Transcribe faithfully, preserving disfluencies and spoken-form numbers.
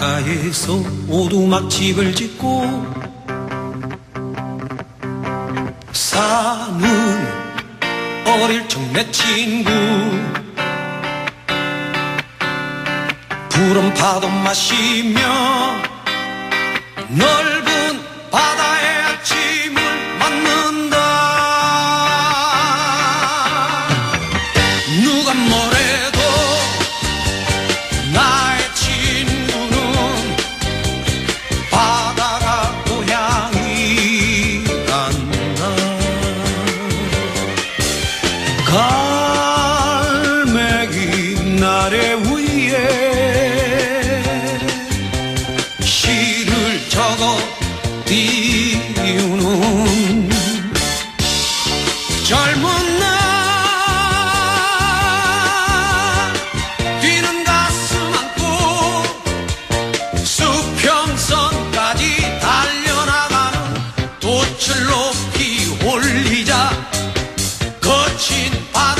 바닷가에서 오두막집을 짓고 사는 어릴 적 내 친구, 푸른 파도 마시며 넓은 바다의 아침을 맞는다. 누가 뭐래도 나의 친구는 바다가 고향이란다. 갈매기 나래 위에 시를 적어 띄우는 젊은 날 뛰는 가슴 안고 수평선까지 달려나가는 돛을 높이 올리자 거친 바